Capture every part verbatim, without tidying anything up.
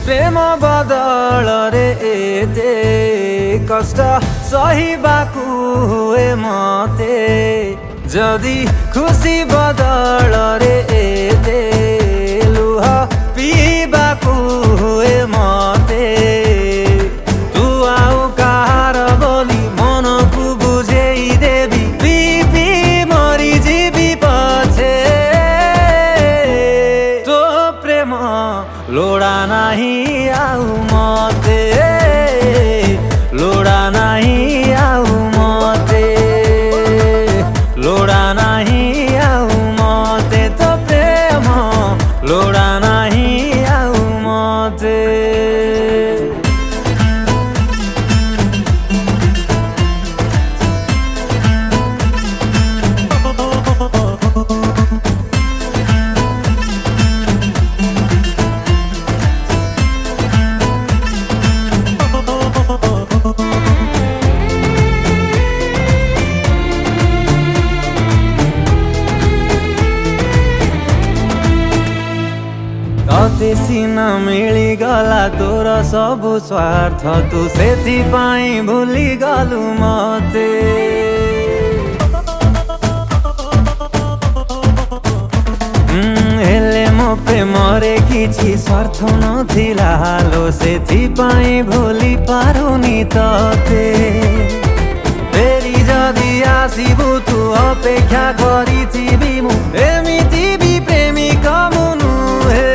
प्रेम बदल रे एते कष्ट सहिबाकु हुए मते जदि खुशी बदल रे एते लुह पिबाकु हुए मते तू आउ कहार बोली मनकु बुझेई देवी पिपी मरी जीवी पछे तो प्रेम लोड़ा नहीं आउ मते लोड़ा नहीं आउ मते लोड़ा नहीं आउ मते तो प्रेम लोड़ा नहीं आउ मते तते सिना मिली गला तोर सबु स्वार्थ तू सेथि पाई भूली गलु मते हेले मो प्रेमरे किछि स्वार्थ नथिला हालो सेथि पाई भूली पारुनी तते फेरि जदि आसिबु तू अपेक्षा करिथिबि मु एमिति भी प्रेमिक मुनु हे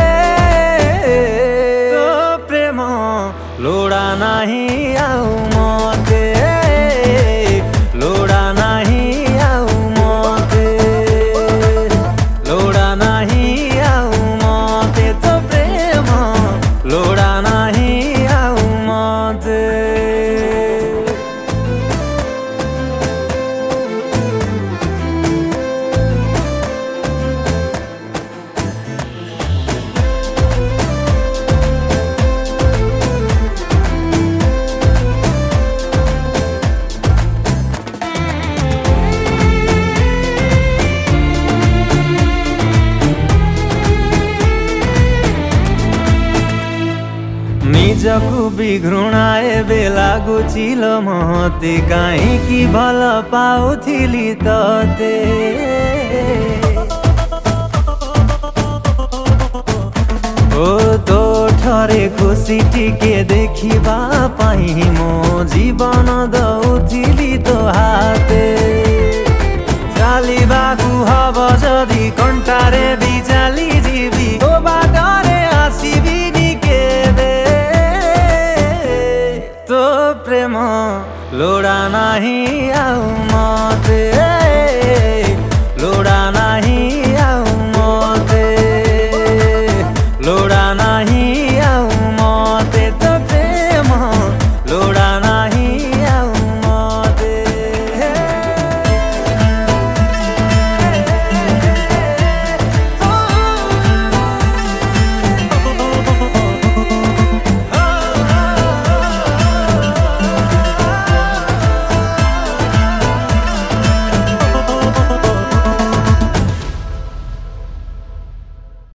लोड़ा नहीं आउ मते लोड़ा नहीं आउ मते लोड़ा नहीं आउ मते तो प्रेम लोड़ा नहीं आउ मते निजकु भी घृणाए बेला गुचिल महते काहीँकि भल पाउथिली तते ओ तो ठरे खुशी टिके देखिबा पाई मो जीवन दउथिली तो हाते चालिबाकु हब जदि कंटारे भी चाली जीवी तो बाटरे आसिबी तो प्रेम लोड़ा नहीं आउ।